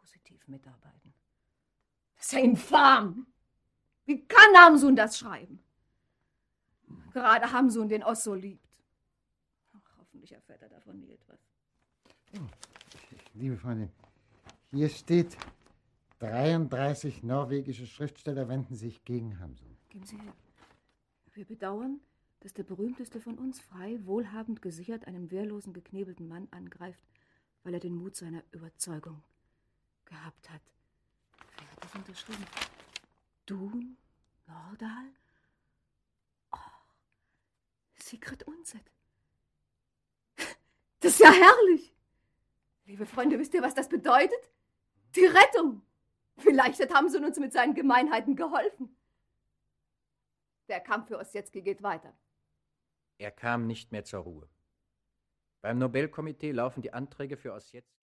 positiv mitarbeiten. Das ist ja infam! Wie kann Hamsun das schreiben? Gerade Hamsun den Osso liebt. Ach, hoffentlich erfährt er davon nie etwas. Liebe Freundin, hier steht, 33 norwegische Schriftsteller wenden sich gegen Hamsun. Geben Sie her. Wir bedauern, dass der berühmteste von uns frei, wohlhabend gesichert einen wehrlosen, geknebelten Mann angreift, weil er den Mut seiner Überzeugung gehabt hat. Wer hat das unterschrieben? Dun? Nordahl? Oh, Sigrid Undset. Das ist ja herrlich! Liebe Freunde, wisst ihr, was das bedeutet? Die Rettung! Vielleicht hat Hamsun uns mit seinen Gemeinheiten geholfen. Der Kampf für Ossietzky geht weiter. Er kam nicht mehr zur Ruhe. Beim Nobelkomitee laufen die Anträge für Ossietzky